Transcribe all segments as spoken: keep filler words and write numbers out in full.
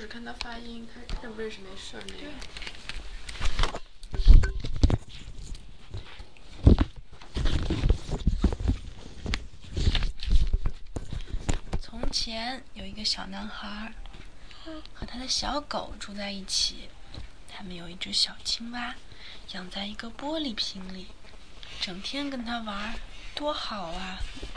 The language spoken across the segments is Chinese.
就是看他发音，他认不认识没事儿那样。 从前有一个小男孩，和他的小狗住在一起。他们有一只小青蛙，养在一个玻璃瓶里，整天跟他玩，多好啊！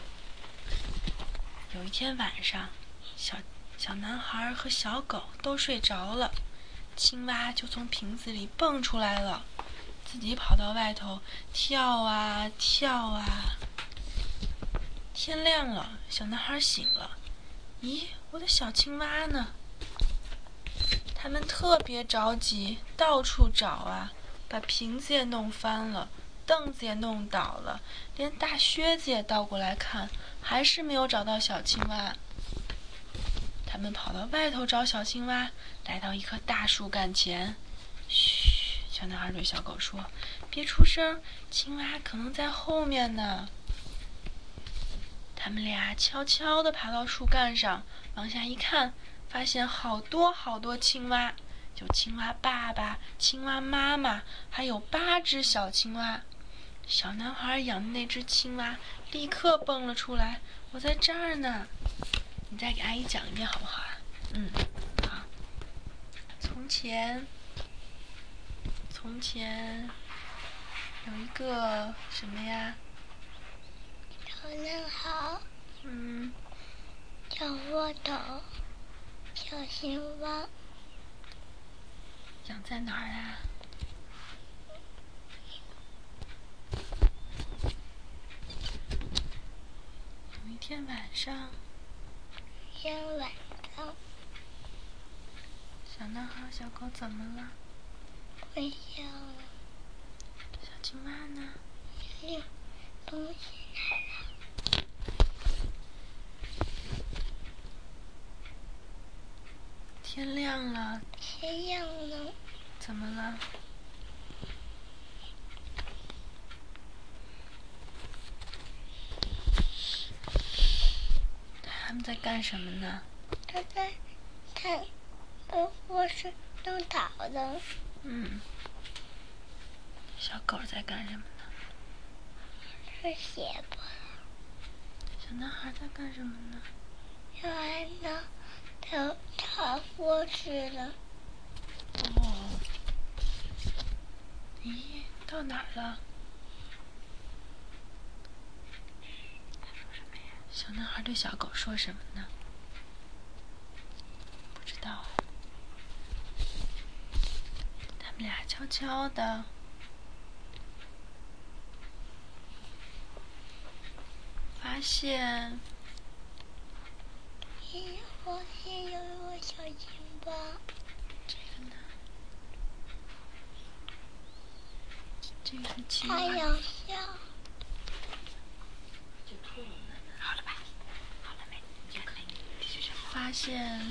有一天晚上，小小男孩和小狗都睡着了，青蛙就从瓶子里蹦出来了，自己跑到外头跳啊跳啊。天亮了，小男孩醒了，咦，我的小青蛙呢？他们特别着急，到处找啊，把瓶子也弄翻了，凳子也弄倒了，连大靴子也倒过来看，还是没有找到小青蛙。他们跑到外头找小青蛙，来到一棵大树干前。嘘，小男孩对小狗说：“别出声，青蛙可能在后面呢。”他们俩悄悄地爬到树干上，往下一看，发现好多好多青蛙，有青蛙爸爸、青蛙妈妈，还有八只小青蛙。小男孩养的那只青蛙立刻蹦了出来：“我在这儿呢！”你再给阿姨讲一遍好不好啊？嗯，好。从前，从前有一个什么呀？ 小男孩， 嗯， 小窝头，小青蛙， 养在哪儿啊？有一天晚上， 一天晚上， 小男孩、小狗怎么了？ 睡觉了， 小青蛙呢？ 有东西来了。 天亮了， 天亮了， 怎么了？他们在干什么呢？ 他在看办公室弄倒的。 嗯。小狗在干什么呢？ 是写吧。 小男孩在干什么呢？ 小孩呢，到茶卧室了。 哦。咦，到哪儿了？他说什么呀？小男孩对小狗说什么呢？不知道啊。他们俩悄悄的发现， 咦，发现有一个小青蛙。 这个呢？这个是青蛙。 太阳下。 好了吧？好了没？你看，继续说。发现，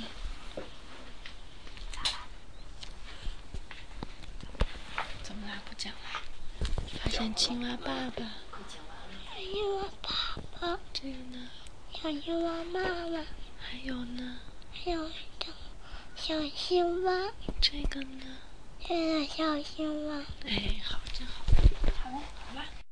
怎么啦？不讲了。发现青蛙爸爸。 小青蛙爸爸。 这个呢？ 小青蛙妈妈。 还有呢？ 还有小青蛙。 这个呢？ 这个小青蛙。 哎，好，真好。好了，好吧。